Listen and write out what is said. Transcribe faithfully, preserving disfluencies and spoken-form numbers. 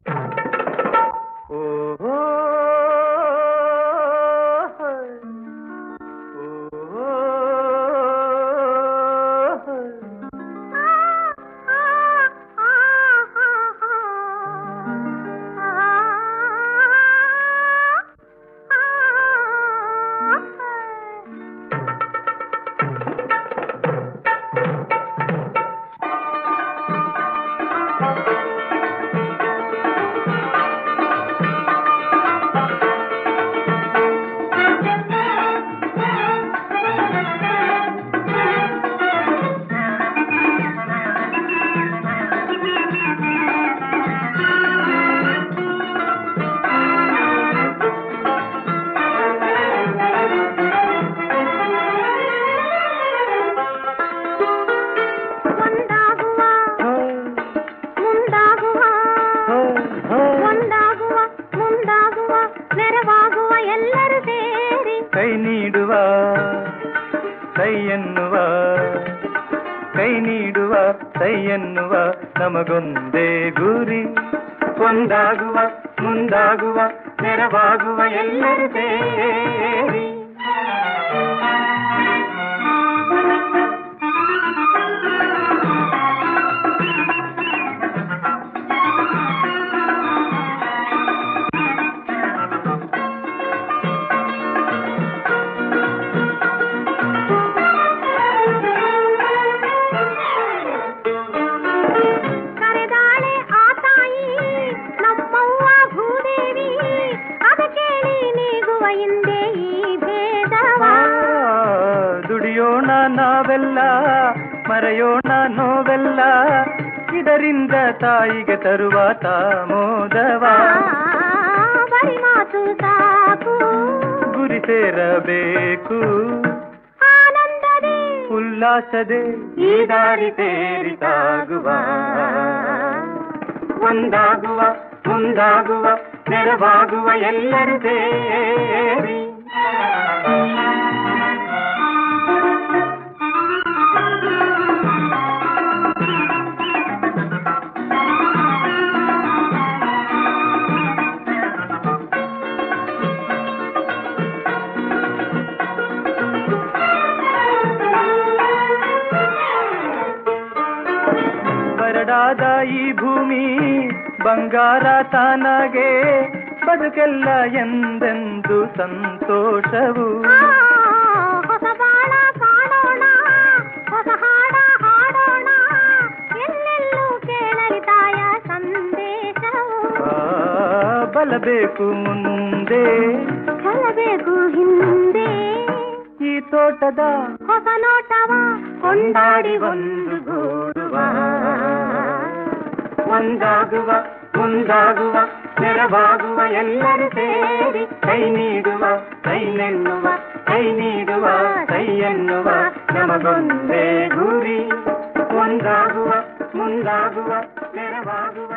ಕೈ ನೀಡುವ ಕೈ ಎನ್ನುವ ಕೈ ನೀಡುವ ಕೈ ಎನ್ನುವ ನಮಗೊಂದೇ ಗುರಿ ಒಂದಾಗುವ ಮುಂದಾಗುವ ನೆರವಾಗುವ ಎಲ್ಲರೂ ಸೇರಿ ದುಡಿಯೋಣ ನಾವೆಲ್ಲ ಮರೆಯೋಣ ನೋವೆಲ್ಲ ಇದರಿಂದ ತಾಯಿಗೆ ತರುವ ತಾಮೋದವ ಬರಿ ಮಾತು ಸಾಕು ಗುರಿ ಸೇರಬೇಕು ಆನಂದದೇ ಉಲ್ಲಾಸದೆ ಈ ದಾರಿ ಸೇರಿತಾಗುವ ಒಂದಾಗುವ ಮುಂದಾಗುವ ನೆರವಾಗುವ ಎಲ್ಲರೂ ಸೇರಿ ಬರಡಾದ ಈ ಭೂಮಿ ಬಂಗಾರ ತಾನಾಗೆ ಬದುಕೆಲ್ಲ ಎಂದೆಂದು ಸಂತೋಷವು ಹೊಸ ಬಾಳ ಕಾಣೋಣ ಹೊಸ ಹಾಡ ಹಾಡೋಣ ಎಲ್ಲೆಲ್ಲೂ ಕೇಳಲಿ ತಾಯ ಸಂದೇಶವು ಬಲಬೇಕು ಮುಂದೆ ಕಲಬೇಕು ಹಿಂದೆ ಈ ತೋಟದ ಹೊಸ ನೋಟವ ಕೊಂಡಾಡಿ ಒಂದು ಗೂಡುವ ಒಂದಾಗುವ ಮುಂದಾಗುವ ನೆರವಾಗುವ ಎಲ್ಲರೂ ಸೇರಿ ಕೈ ನೀಡುವ ಕೈ ನೆನ್ನುವ ಕೈ ನೀಡುವ ಕೈ ಎನ್ನುವ ನಮಗೊಂದೇ ಗುರಿ ಒಂದಾಗುವ ಮುಂದಾಗುವ ನೆರವಾಗುವ